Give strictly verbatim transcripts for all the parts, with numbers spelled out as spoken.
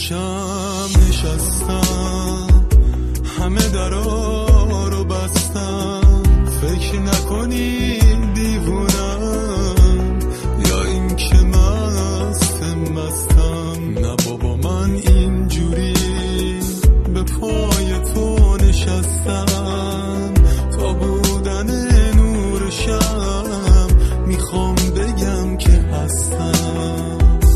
نورشم نشستم، همه درا رو بستم. فکر نکنی دیوونم یا این که مستم مستم. نه بابا من اینجوری به پای تو نشستم، تا بودن نورشم میخوام بگم که هستم.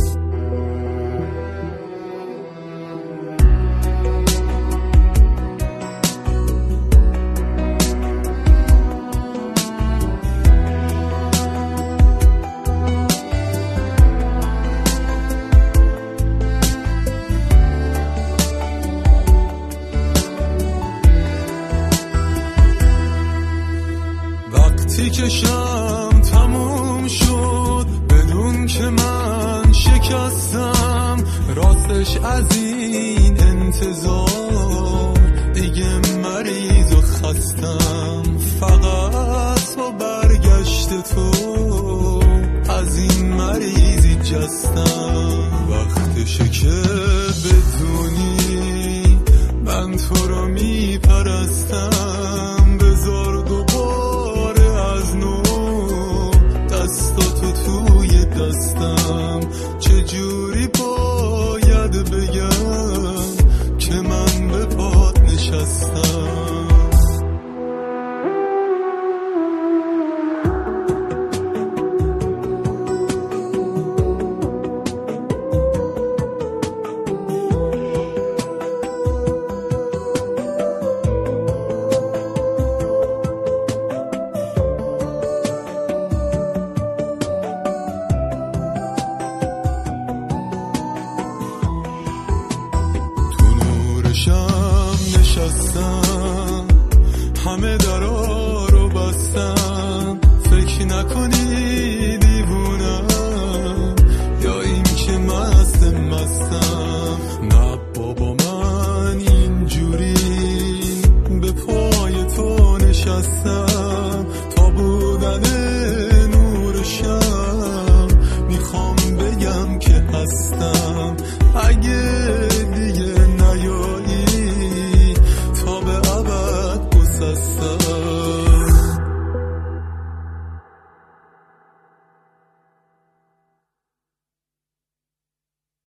وقتی که شم تموم شد بدون که من شکستم، راستش از این انتظار دیگه مریض و خستم. فقط تو برگشت تو از این مریضی جستم. وقتشه که بدونی من تو رو میپرستم. بذار دوباره از نو دستاتو توی دستم. چجوری باید بگم که من به پات نشستم. شم نشستم، همه درا رو بستم. فکر نکنی دیوونم یا این که مستم مستم. نه بابا من اینجوری به پای تو نشستم، تا بودن نورشم میخوام بگم که هستم. اگه